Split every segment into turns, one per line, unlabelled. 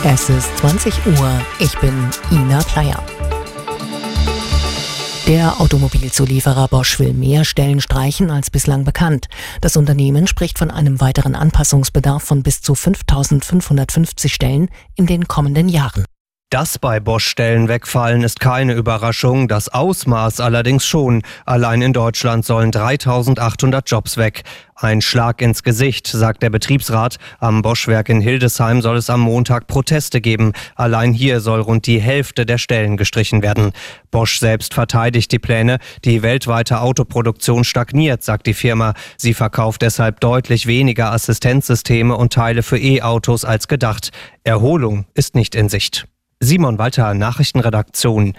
Es ist 20 Uhr. Ich bin Ina Pleyer. Der Automobilzulieferer Bosch will mehr Stellen streichen als bislang bekannt. Das Unternehmen spricht von einem weiteren Anpassungsbedarf von bis zu 5.550 Stellen in den kommenden Jahren.
Dass bei Bosch Stellen wegfallen, ist keine Überraschung, das Ausmaß allerdings schon. Allein in Deutschland sollen 3.800 Jobs weg. Ein Schlag ins Gesicht, sagt der Betriebsrat. Am Bosch-Werk in Hildesheim soll es am Montag Proteste geben. Allein hier soll rund die Hälfte der Stellen gestrichen werden. Bosch selbst verteidigt die Pläne. Die weltweite Autoproduktion stagniert, sagt die Firma. Sie verkauft deshalb deutlich weniger Assistenzsysteme und Teile für E-Autos als gedacht. Erholung ist nicht in Sicht. Simon Walter, Nachrichtenredaktion.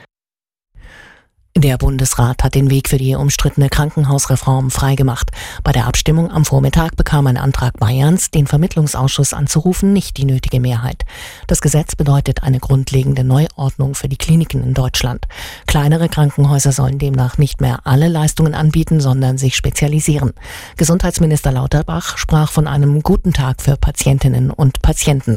Der Bundesrat hat den Weg für die umstrittene Krankenhausreform freigemacht. Bei der Abstimmung am Vormittag bekam ein Antrag Bayerns, den Vermittlungsausschuss anzurufen, nicht die nötige Mehrheit. Das Gesetz bedeutet eine grundlegende Neuordnung für die Kliniken in Deutschland. Kleinere Krankenhäuser sollen demnach nicht mehr alle Leistungen anbieten, sondern sich spezialisieren. Gesundheitsminister Lauterbach sprach von einem guten Tag für Patientinnen und Patienten.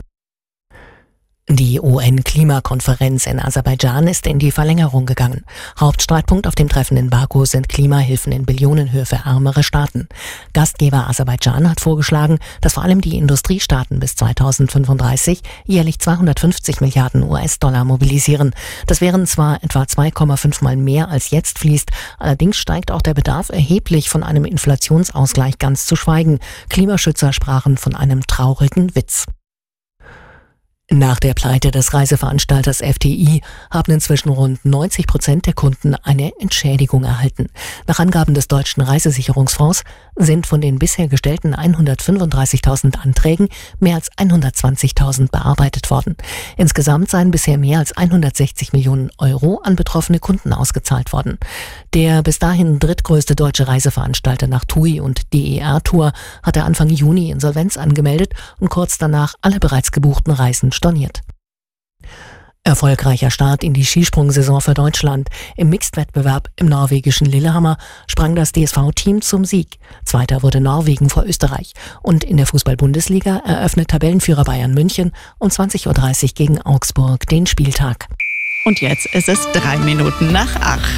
Die UN-Klimakonferenz in Aserbaidschan ist in die Verlängerung gegangen. Hauptstreitpunkt auf dem Treffen in Baku sind Klimahilfen in Billionenhöhe für ärmere Staaten. Gastgeber Aserbaidschan hat vorgeschlagen, dass vor allem die Industriestaaten bis 2035 jährlich 250 Milliarden US-Dollar mobilisieren. Das wären zwar etwa 2,5 Mal mehr als jetzt fließt, allerdings steigt auch der Bedarf erheblich, von einem Inflationsausgleich ganz zu schweigen. Klimaschützer sprachen von einem traurigen Witz. Nach der Pleite des Reiseveranstalters FTI haben inzwischen rund 90% der Kunden eine Entschädigung erhalten. Nach Angaben des Deutschen Reisesicherungsfonds sind von den bisher gestellten 135.000 Anträgen mehr als 120.000 bearbeitet worden. Insgesamt seien bisher mehr als 160 Millionen Euro an betroffene Kunden ausgezahlt worden. Der bis dahin drittgrößte deutsche Reiseveranstalter nach TUI und DER Tour hatte Anfang Juni Insolvenz angemeldet und kurz danach alle bereits gebuchten Reisen storniert. Erfolgreicher Start in die Skisprungsaison für Deutschland. Im Mixed-Wettbewerb im norwegischen Lillehammer sprang das DSV-Team zum Sieg. Zweiter wurde Norwegen vor Österreich. Und in der Fußball-Bundesliga eröffnet Tabellenführer Bayern München um 20.30 Uhr gegen Augsburg den Spieltag.
Und jetzt ist es 3 Minuten nach 8.